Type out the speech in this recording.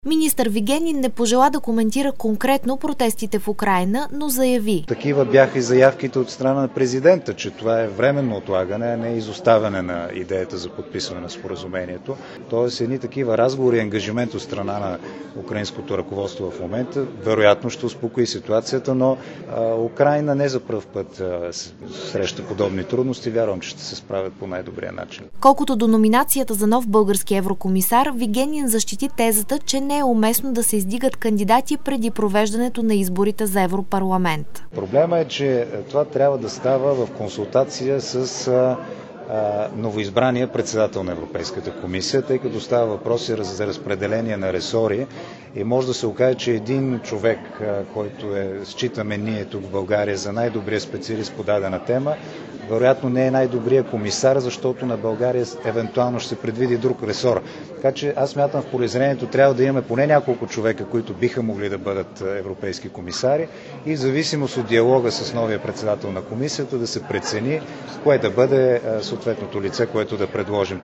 Министър Вигенин не пожела да коментира конкретно протестите в Украйна, но заяви: такива бяха и заявките от страна на президента, че това е временно отлагане, а не изоставяне на идеята за подписване на споразумението. Тоест едни такива разговори и ангажимент от страна на украинското ръководство в момента вероятно ще успокои ситуацията, но Украйна не за пръв път среща подобни трудности. Вярвам, че ще се справят по най-добрия начин. Колкото до номинацията за нов български еврокомисар, Вигенин защити тезата, че не е уместно да се издигат кандидати преди провеждането на изборите за Европарламент. Проблема е, че това трябва да става в консултация с новоизбрания председател на Европейската комисия, тъй като става въпрос за разпределение на ресори и може да се окаже, че един човек, който считаме ние тук в България за най-добрия специалист по дадена тема, вероятно не е най-добрия комисар, защото на България евентуално ще се предвиди друг ресор. Така че аз смятам, в полезрението трябва да имаме поне няколко човека, които биха могли да бъдат европейски комисари и в зависимост от диалога с новия председател на комисията да се прецени кое да бъде съответното лице, което да предложим.